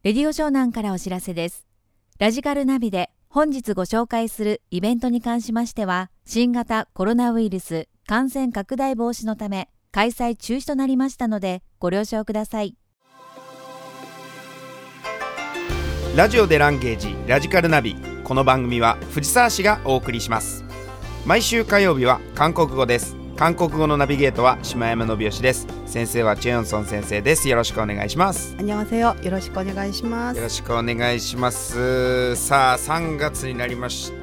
レディオ湘南からお知らせです。ラジカルナビで本日ご紹介するイベントに関しましては、新型コロナウイルス感染拡大防止のため開催中止となりましたのでご了承ください。 ラジオでランゲージラジカルナビ。この番組は藤沢市がお送りします。毎週火曜日は韓国語です。韓国語のナビゲートは島山信義です。先生はチェヨンソン先生です。よろしくお願いします。 안녕하세요。よろしくお願いします。 よろしくお願いします。さあ3月になりまして、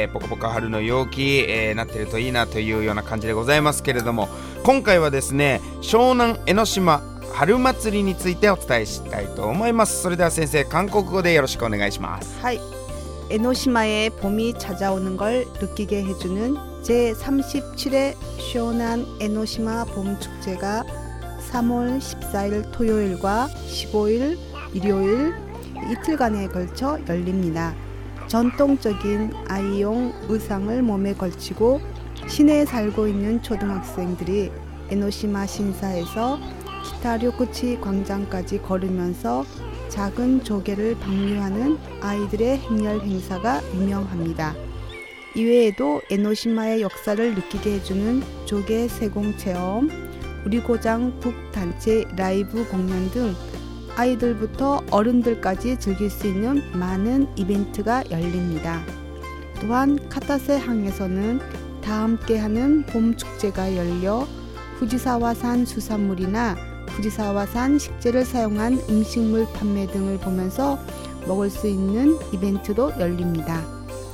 ポカポカ春の陽気、なってるといいなというような感じでございますけれども、今回はですね、湘南江ノ島春祭りについてお伝えしたいと思います。それでは先生、韓国語でよろしくお願いします。 はい。에노시마에 봄이 찾아오는 걸 느끼게 해주는 제37회 쇼난 에노시마 봄축제가 3월 14일 토요일과 15일 일요일 이틀간에 걸쳐 열립니다. 전통적인 아이용 의상을 몸에 걸치고 시내에 살고 있는 초등학생들이 에노시마 신사에서 기타료구치 광장까지 걸으면서 작은 조개를 방류하는 아이들의 행렬 행사가 유명합니다. 이외에도 에노시마의 역사를 느끼게 해주는 조개 세공 체험, 우리고장 북단체 라이브 공연 등 아이들부터 어른들까지 즐길 수 있는 많은 이벤트가 열립니다. 또한 카타세 항에서는 다 함께하는 봄축제가 열려 후지사와산 수산물이나 후지사와산 식재를 사용한 음식물 판매 등을 보면서 먹을 수 있는 이벤트도 열립니다.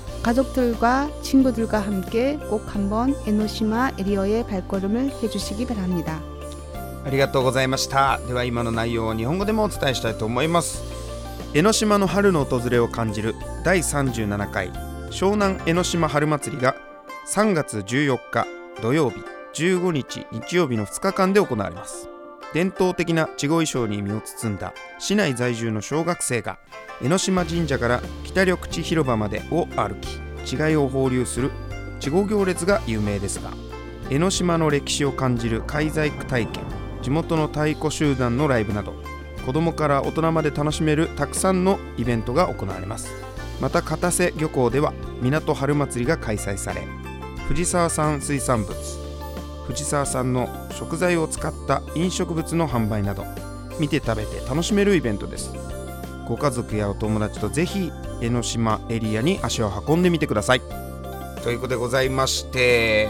가족들과 친구들과 함께 꼭 한번 에노시마 에리어에 발걸음을 해주시기 바랍니다. ありがとうございました。では今の内容を日本語でもお伝えしたいと思います。江ノ島の春の訪れを感じる第37回湘南江ノ島春祭りが3月14日土曜日、15日日曜日の2日間で行われます。伝統的な稚語衣装に身を包んだ市内在住の小学生が江ノ島神社から北緑地広場までを歩き、稚貝を放流する稚語行列が有名ですが、江ノ島の歴史を感じる貝細工体験、地元の太鼓集団のライブなど、子どもから大人まで楽しめるたくさんのイベントが行われます。また片瀬漁港では港春祭りが開催され、藤沢産水産物、藤沢産の食材を使った飲食物の販売など、見て食べて楽しめるイベントです。ご家族やお友達とぜひ江ノ島エリアに足を運んでみてください。ということでございまして、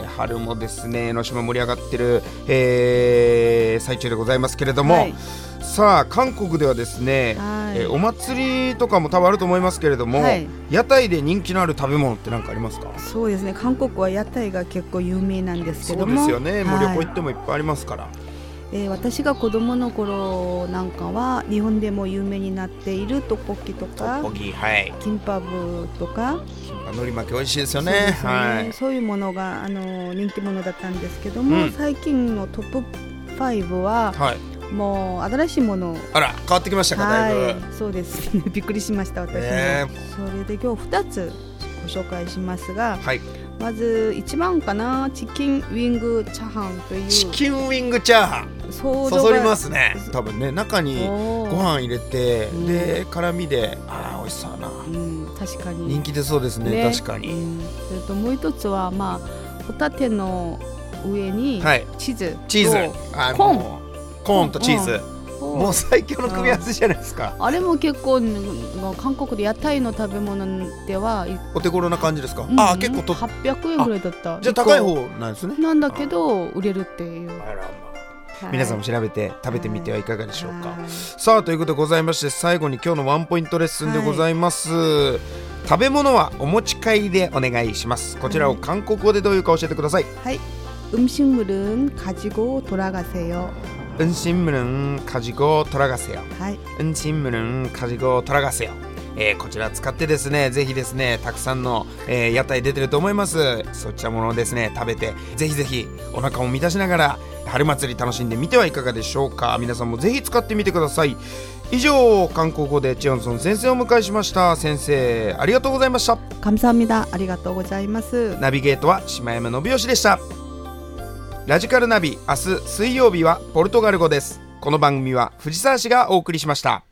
春もですね、江ノ島盛り上がってる、最中でございますけれども、はい、さあ韓国ではですね、お祭りとかも多分あると思いますけれども、はい、屋台で人気のある食べ物って何かありますか？ そうですね、韓国は屋台が結構有名なんですけども、 そうですよね、もう旅行行ってもいっぱいありますから、 私が子供の頃なんかは日本でも有名になっているトッポッキとか、 はい、 キンパブとか、 海苔巻き美味しいですよね。 そういうものが人気者だったんですけども、最近のトップ5は、もう新しいもの、 あら変わってきましたか？だいぶ、 そうですねびっくりしました私も、それで今日2つご紹介しますが、まず1番かな、チキンウィングチャーハンという。 チキンウィングチャーハン、そそりますね。多分ね、中にご飯入れて、で辛味で、美味しそうな、 確かに人気出そうですね、確かに、 それともう一つは、ホタテの上にチーズ、コーンとチーズ、もう最強の組み合わせじゃないですか。 あれも結構韓国で屋台の食べ物ではお手頃な感じですか？結構 800円ぐらいだった。 じゃあ高い方なんですね。 なんだけど売れるっていう。 皆さんも調べて食べてみてはいかがでしょうか。さあということでございまして、最後に今日のワンポイントレッスンでございます。食べ物はお持ち帰りでお願いします。こちらを韓国語でどういうか教えてください。 はい。음식물은 가지고 돌아가세요. 음식물은 가지고 돌아가세요. 음식물은 가지고 돌아가세요. こちら使ってですね、ぜひですね、たくさんの、屋台出てると思います。そういったものをですね、食べて、ぜひぜひお腹を満たしながら春祭り楽しんでみてはいかがでしょうか。皆さんもぜひ使ってみてください。以上、韓国語でチェヨンソン先生をお迎えしました。先生、ありがとうございました。 감사합니다。ありがとうございます。 ナビゲートは島山信義でした。ラジカルナビ、明日水曜日はポルトガル語です。この番組は藤沢市がお送りしました。